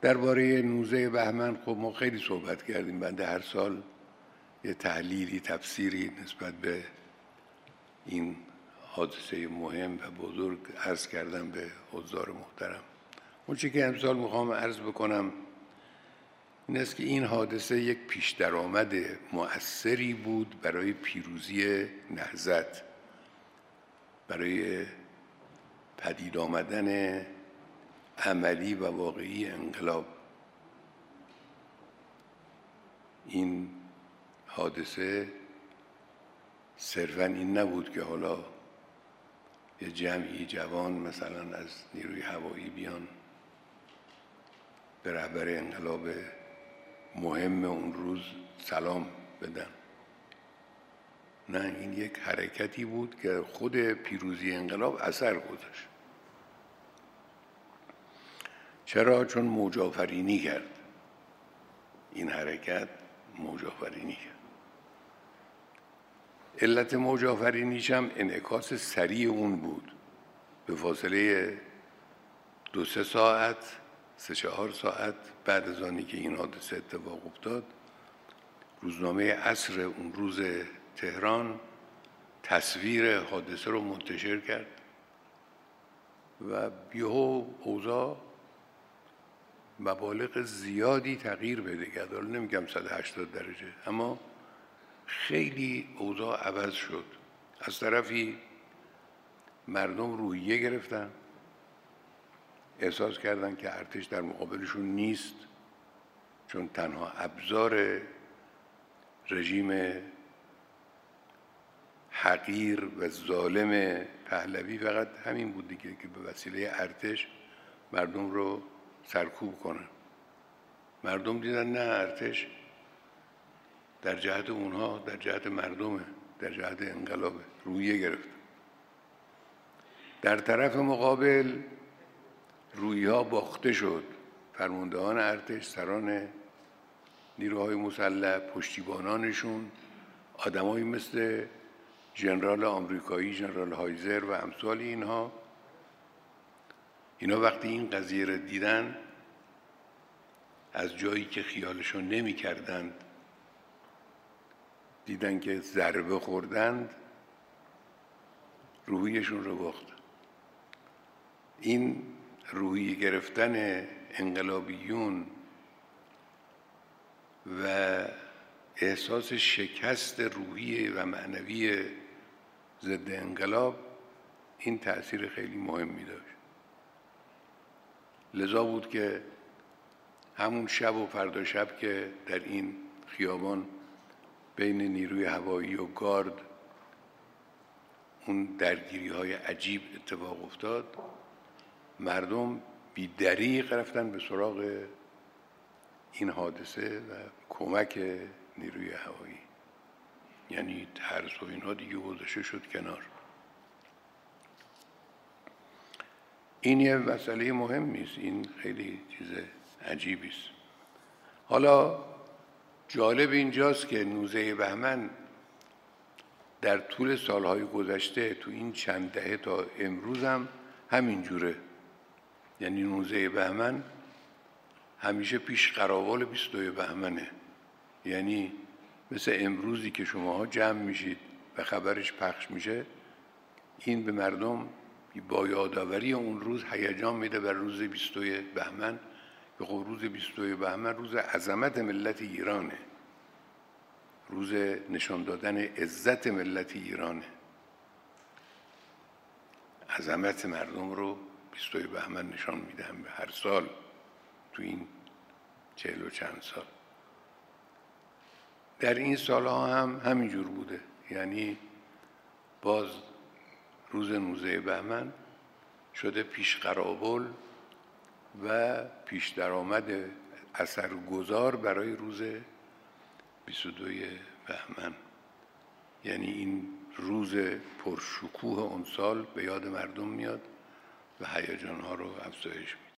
درباره 19 بهمن خب ما خیلی صحبت کردیم. بنده هر سال یه تحلیلی تفسیری نسبت به این حادثه مهم و بزرگ عرض کردم به حضار محترم. اون چیزی که امسال میخوام عرض بکنم این است که این حادثه یک پیش درآمد مؤثری بود برای پیروزی نهضت، برای پدید آمدن عملی و واقعی انقلاب. این حادثه صرفاً این نبود که حالا یه جمعی جوان مثلا از نیروی هوایی بیان به رهبر انقلاب مهم اون روز سلام بدن. نه، این یک حرکتی بود که خود پیروزی انقلاب اثر گذاشت. چرا؟ چون موج آفرینی کرد. این حرکت موج آفرینی کرد. علت موج آفرینیش هم انعکاس سریع اون بود. به فاصله 2-3 ساعت 3-4 ساعت بعد از آنی که این حادثه اتفاق افتاد، روزنامه عصر اون روز تهران تصویر حادثه رو منتشر کرد و یهو اوضاع مبالغ زیادی تغییر پیدا کرد. حالا نمیگم 180 درجه، اما خیلی اوضاع عوض شد. از طرفی مردم روحیه گرفتن، احساس کردن که ارتش در مقابلشون نیست، چون تنها ابزار رژیم حقیر و ظالم پهلوی فقط همین بود دیگه که به وسیله ارتش مردم رو سرکوب کنن. مردم دیدن نه، ارتش در جهت اونها، در جهت مردمه، در جهت انقلابه. روحیه گرفت. در طرف مقابل رویها باخته شد. فرماندهان ارتش، سران نیروهای مسلح، پشتیبانانشون، آدمایی مثل ژنرال آمریکایی، ژنرال هایزر و امثال اینا وقتی این قضیه رو دیدن، از جایی که خیالشون نمی کردند دیدن که ضربه خوردند، روحیشون رو باخت. این روحیه گرفتن انقلابیون و احساس شکست روحی و معنوی ضد انقلاب این تأثیر خیلی مهمی داشت. لذا بود که همون شب و فردا شب که در این خیابان بین نیروی هوایی و گارد اون درگیری‌های عجیب اتفاق افتاد، مردم بی‌دریغ رفتن به سراغ این حادثه و کمک نیروی هوایی. یعنی ترس و اینها دیگه گذاشته شد کنار. این یه مسئله مهمی است. این خیلی چیز عجیبی است. حالا جالب اینجاست که 19 بهمن در طول سالهای گذشته تو این چند دهه تا امروز هم همین جوره. یعنی 19 بهمن همیشه پیش قراول 22 بهمنه. یعنی مثل امروزی که شماها جمع میشید و خبرش پخش میشه، این به مردم با یادآوری اون روز هیجان میده بر روز 22 بهمن. که خب روز 22 بهمن روز عظمت ملت ایرانه، روز نشان دادن عزت ملت ایرانه. عظمت مردم رو 22 بهمن نشان میدم به هر سال تو این 40 و چند سال. در این سالها هم همینجور بوده. یعنی باز روز 19 بهمن شده پیش قراول و پیش درآمد اثرگذار برای روز 22 بهمن. یعنی این روز پرشکوه اون سال به یاد مردم میاد و هیجان‌ها رو افزایش میده.